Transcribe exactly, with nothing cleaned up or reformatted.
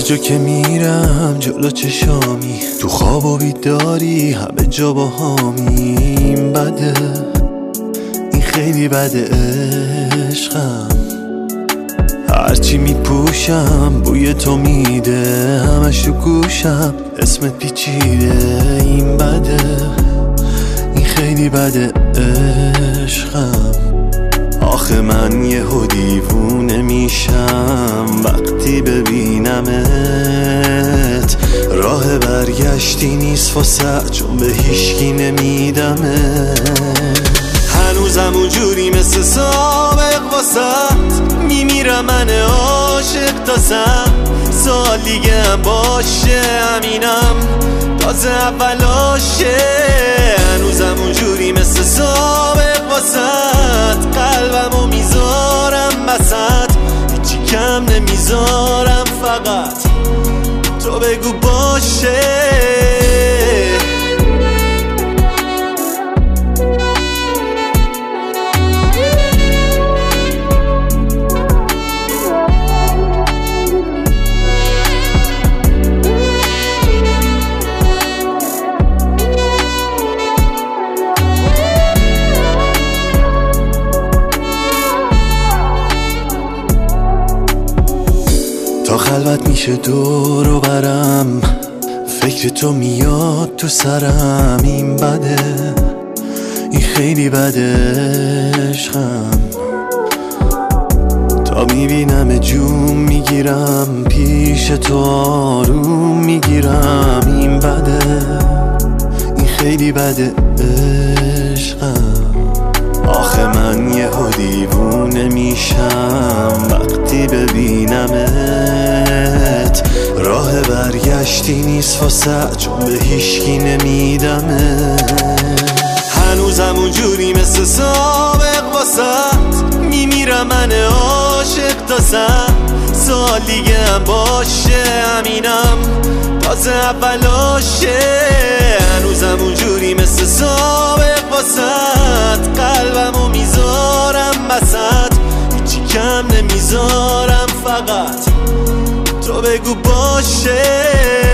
جا که میرم جلو چشامی، تو خواب و بیداری همه جا با هامی. این بده، این خیلی بده عشقم، هرچی میپوشم بوی تو میده، همش تو گوشم اسمت پیچیده. این بده، این خیلی بده عشقم، آخه من یهو دیوونه میشم وقتی ببینمت. راه برگشتی نیست واسه، چون به هیچکی نمیدمت. هنوزم اونجوری مثل سابق واسه، میمیرم من عاشق تازم. سال دیگه هم باشه همینم، تازه اولاشه. هنوزم اونجوری مثل سابق واسه، قلبمو میذارم بسط، هیچی کم نمیذارم، فقط تو بگو باشه. تا خلوت میشه دور و برم، فکر تو میاد تو سرم. این بده، این خیلی بده عشقم، تا میبینم جون میگیرم پیش تو آروم میگیرم. این بده، این خیلی بده عشقم، آخه من یهو دیوونه میشم وقتی ببینمت. راه برگشتی نیست واسه، چون به هیچکی نمیدمت. هنوزم اونجوری مثل سابق واسه، میمیرم من عاشق تازم. سال دیگه هم باشه همینم، تازه اولاشه. هنوزم اونجوری مثل سابق واسه، قلبمو میذارم بسط، هیچی کم نمیذارم، فقط تو بگو باشه.